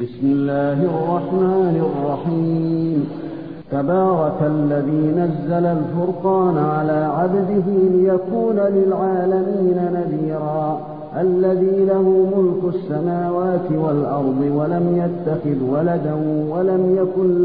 بسم الله الرحمن الرحيم. تبارك الذي نزل الفرقان على عبده ليكون للعالمين نذيرا. الذي له ملك السماوات والأرض ولم يتخذ ولدا ولم يكن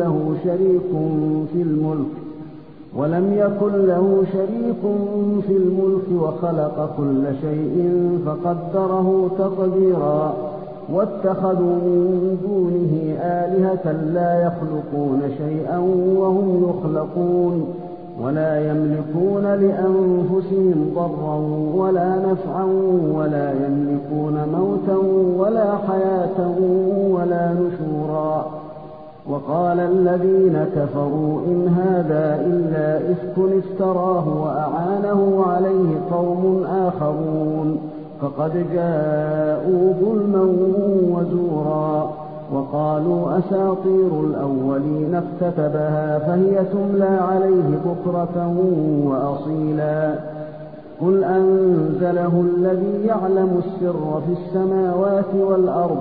له شريك في الملك وخلق كل شيء فقدره تقديرا. واتخذوا من دونه آلهة لا يخلقون شيئا وهم يخلقون ولا يملكون لأنفسهم ضرا ولا نفعا ولا يملكون موتا ولا حياة ولا نشورا. وقال الذين كفروا إن هذا إلا إفك افتراه وأعانه عليه قوم آخرون فقد جاءوا ظلما وزورا. وقالوا أساطير الأولين اكتتبها فهي تملى عليه بكرة وأصيلا. قل أنزله الذي يعلم السر في السماوات والأرض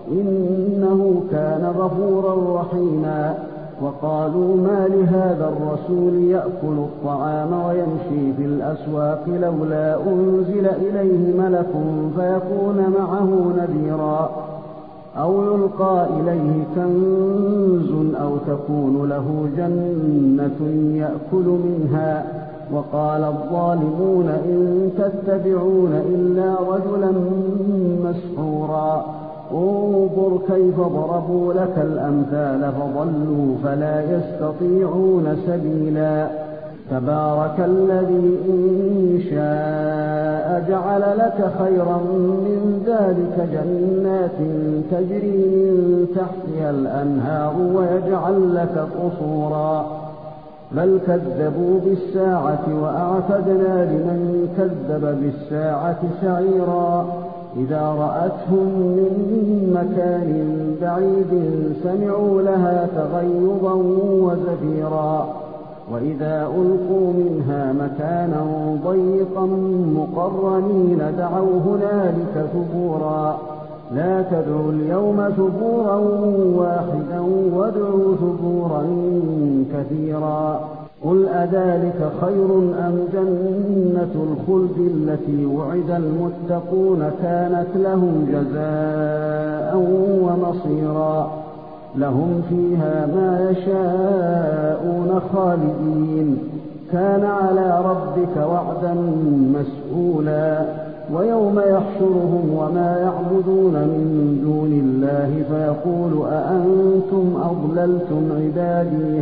إنه كان غفورا رحيما. وقالوا ما لهذا الرسول يأكل الطعام ويمشي في الأسواق لولا أنزل إليه ملك فيكون معه نذيرا أو يلقى إليه كنز أو تكون له جنة يأكل منها. وقال الظالمون إن تتبعون إلا رجلا مسحورا. انظر كيف ضربوا لك الأمثال فضلوا فلا يستطيعون سبيلا. تبارك الذي إن شاء جعل لك خيرا من ذلك جنات تجري من تحتها الأنهار ويجعل لك قصورا. بل كذبوا بالساعة وأعتدنا لمن كذب بالساعة سعيرا. إذا رأتهم من مكان بعيد سمعوا لها تغيظا وزفيرا. وإذا ألقوا منها مكانا ضيقا مقرنين دعوا هنالك ثبورا. لا تدعوا اليوم ثبورا واحدا وادعوا ثبورا كثيرا. قل أذلك خير أم جنة الخلد التي وعد المتقون كانت لهم جزاء ومصيرا. لهم فيها ما يشاءون خالدين. كان على ربك وعدا مسئولا. ويوم يحشرهم وما يعبدون من دون الله فيقول أأنتم أضللتم عبادي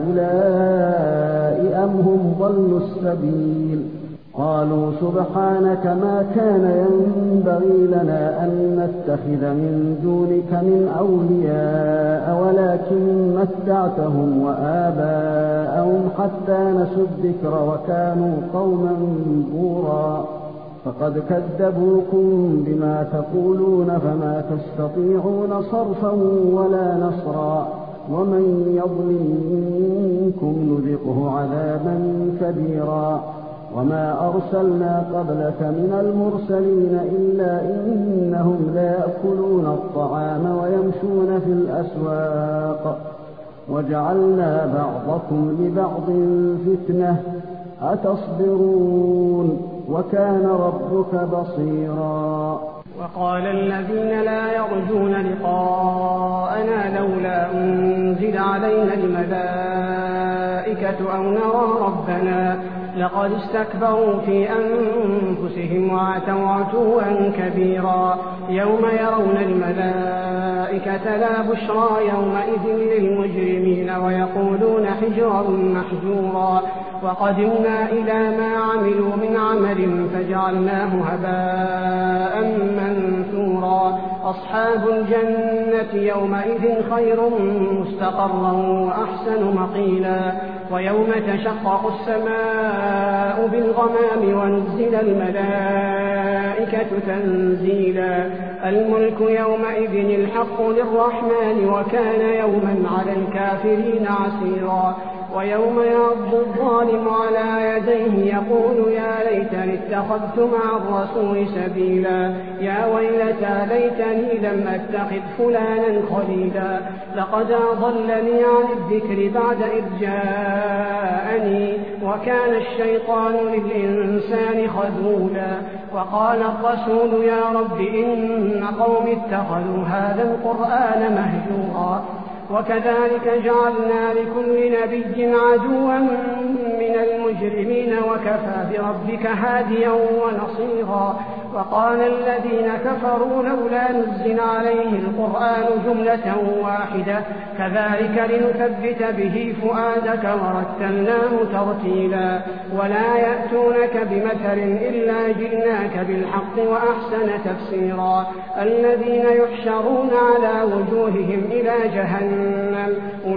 هؤلاء أم هم ضلوا السبيل. قالوا سبحانك ما كان ينبغي لنا أن نتخذ من دونك من أولياء ولكن متعتهم وآباءهم حتى نسوا الذكر وكانوا قوما بورا. فقد كذبوكم بما تقولون فما تستطيعون صرفا ولا نصرا. ومن يظلم منكم نذقه عذابا كبيرا. وما أرسلنا قبلك من المرسلين إلا إنهم ليأكلون الطعام ويمشون في الأسواق. وجعلنا بعضكم لبعض فتنة أتصبرون وكان ربك بصيرا. وقال الذين لا يرجون لقاءنا لولا أنزل علينا الملائكة أو نرى ربنا لقد استكبروا في أنفسهم وعتوا عتوا كبيرا. يوم يرون الملائكة لا بشرى يومئذ للمجرمين ويقولون حجرا محجورا. وقدمنا إلى ما عملوا من عمل فجعلناه هباء منثورا. أصحاب الجنة يومئذ خير مستقرا وأحسن مقيلا. ويوم تشقق السماء بالغمام ونزل الملائكة تنزيلا. الملك يومئذ الحق للرحمن وكان يوما على الكافرين عسيرا. ويوم يعض الظالم على يديه يقول يا ليتني اتخذت مع الرسول سبيلا يا ويلتى ليتني لم أتخذ فلانا خليلا لقد أضلني عن الذكر بعد إذ جاءني وكان الشيطان للإنسان خذولا وقال الرسول يا رب إن قوم اتخذوا هذا القرآن مهجورا وكذلك جعلنا لكل نبي عدوا من المجرمين وكفى بربك هاديا ونصيرا وقال الذين كفروا لولا نزل عليه القرآن جملة واحدة كذلك لنثبت به فؤادك ورتلناه ترتيلا ولا يأتونك بمثل إلا جئناك بالحق وأحسن تفسيرا الذين يحشرون على وجوههم إلى جهنم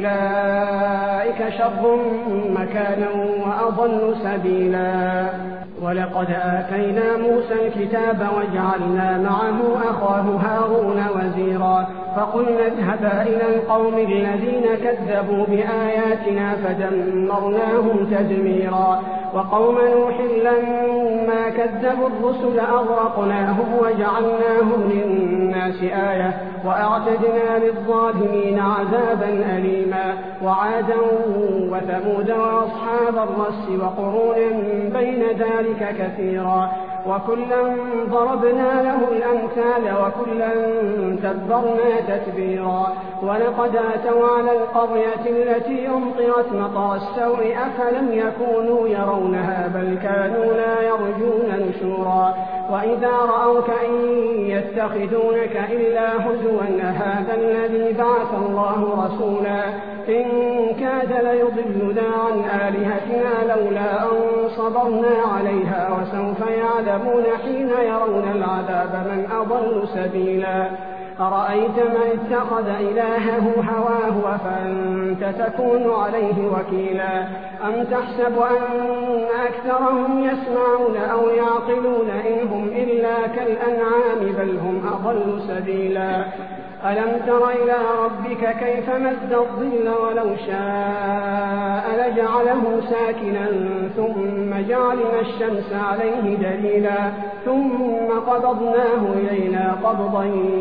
أولئك شر مكانا وأضل سبيلا ولقد آتينا موسى الكتاب وجعلنا معه أخاه هارون وزيرا فقلنا اذهبا إلى القوم الذين كذبوا بآياتنا فدمرناهم تدميرا وقوم نوح لما كذبوا الرسل أغرقناهم وجعلناهم للناس آية وأعتدنا للظالمين عذابا أليما وعادا وثمود وأصحاب الرس وقرونا بين ذلك كثيرا وكلا ضربنا له الأمثال وكلا تبرنا تتبيرا ولقد أتوا على القرية التي أمطرت مطر السوء أفلم يكونوا يرونها بل كانوا لا يرجون نشورا وإذا رأوك إن يتخذونك إلا هزوا هذا الذي بعث الله رسولا إن كاد ليضلنا عن آلهتنا لولا أن صبرنا عليها وسوف يعلمون حين يرون العذاب من أضل سبيلا أرأيت من اتخذ إلهه هواه أفأنت تكون عليه وكيلا أم تحسب أن أكثرهم يسمعون أو يعقلون إن هم إلا كالأنعام بل هم أضل سبيلا ألم تر إلى ربك كيف مد الظل ولو شاء لجعله ساكنا ثم جعلنا الشمس عليه دليلا ثم قبضناه إلينا قبضا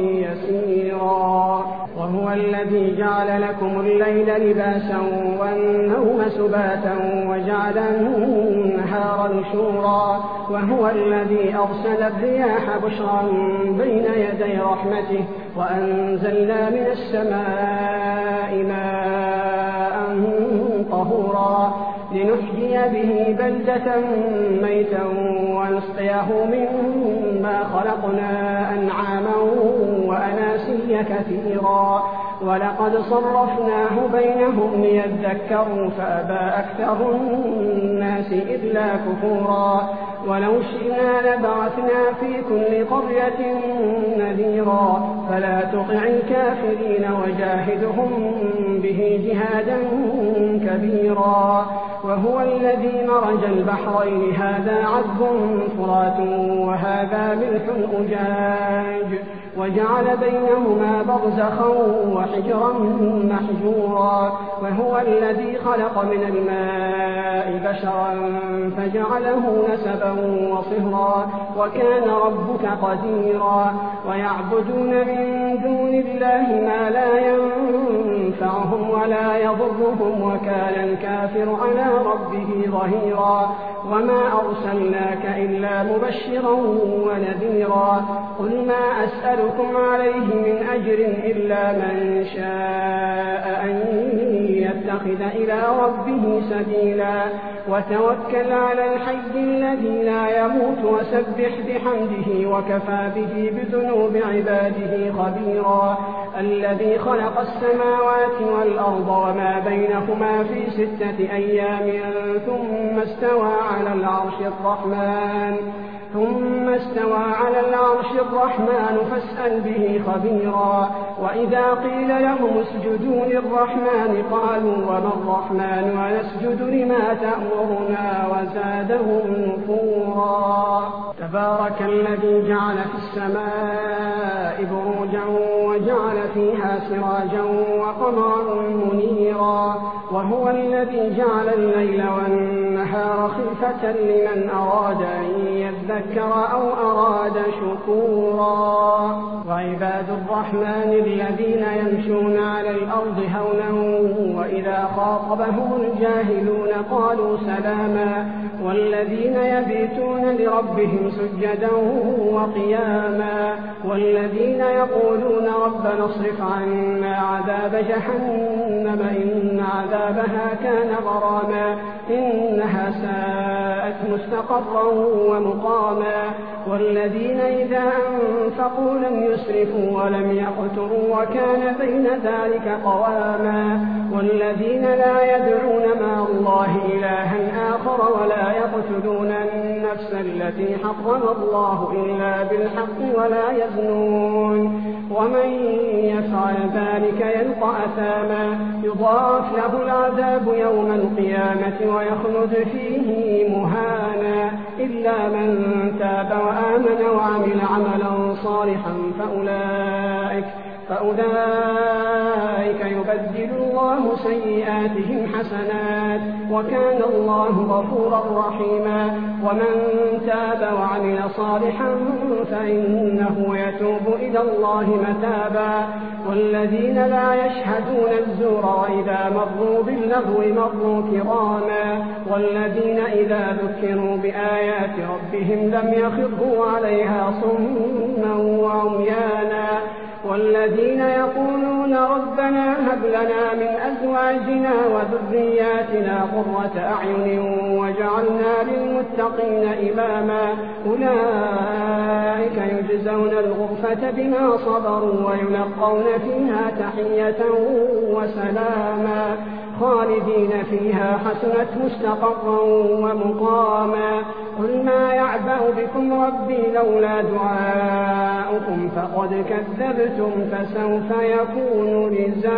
يسيرا وهو الذي جعل لكم الليل لباسا والنوم سباتا وجعل النهار نشورا وهو الذي أرسل الرياح بشرا بين يدي رحمته وأنزلنا من السماء ماء طهورا لنحيي به بلدة ميتا ونسقيه مما خلقنا أنعاما وأناسيا كثيرا ولقد صرفناه بينهم ليذكروا فأبى أكثر الناس إلا كفورا ولو شئنا لبعثنا في كل قرية نذيرا فلا تطع الكافرين وجاهدهم به جهادا كبيرا وهو الذي مرج البحرين هذا عذب فرات وهذا ملح أجاج وجعل بينهما برزخا وحجرا محجورا وهو الذي خلق من الماء بشرا فجعله نسبا وصهرا وكان ربك قديرا ويعبدون من دون الله ما لا ينفعهم ولا يضرهم وكان الكافر على ربه ظهيرا وما أرسلناك إلا مبشرا ونذيرا قل ما أسألكم عليه من أجر إلا من شاء أن يتخذ إلى ربه سبيلا وتوكل على الحي الذي لا يموت وسبح بحمده وكفى به بذنوب عباده خبيرا الذي خلق السماوات والأرض وما بينهما في 6 أيام ثم استوى على العرش الرحمن فاسأل به خبيرا وإذا قيل لهم اسجدوا للرحمن قالوا وما الرحمن ونسجد لما تأمرنا وزادهم نفورا تبارك الذي جعل في السماء بروجا وجعل فيها سراجا وقمرا منيرا وهو الذي جعل الليل والنهار خلفة لمن أراد أن يذكر أو أراد شكورا وعباد الرحمن الذين يمشون على الأرض هونا وإذا خاطبهم الجاهلون قالوا سلاما والذين يبيتون لربهم سجدا وقياما والذين يقولون ربنا اصرف عنا عذاب جهنم إن عذابها كان غراما إنها ساءت مستقرا ومقاما والذين إذا أنفقوا لم يسرفوا ولم يقتروا وكان بين ذلك قواما والذين لا يدعون مع الله إلها آخر ولا يقتلون النفس التي حرم الله إلا بالحق ولا يزنون ومن يفعل ذلك يلقى أثاما يضاعف له العذاب يوم القيامة ويخلد فيه مهانا إلا من تاب وآمن وعمل عملا صالحا فأولئك يبدل الله سيئاتهم حسنات وكان الله غفورا رحيما ومن تاب وعمل صالحا فإنه يتوب إلى الله متابا والذين لا يشهدون الزور وإذا مروا باللغو مروا كراما والذين إذا ذكروا بآيات ربهم لم يخروا عليها صما وعميانا والذين يقولون ربنا هب لنا من أزواجنا وذرياتنا قرة أعين وجعلنا للمتقين إماما أولئك يجزون الغرفة بما صبروا ويلقون فيها تحية وسلاما خالدين فيها حسنت مستقرا ومقاما قل ما يعبأ بكم ربي لولا دعاؤكم فقد كذبتم فسوف يكون لزاما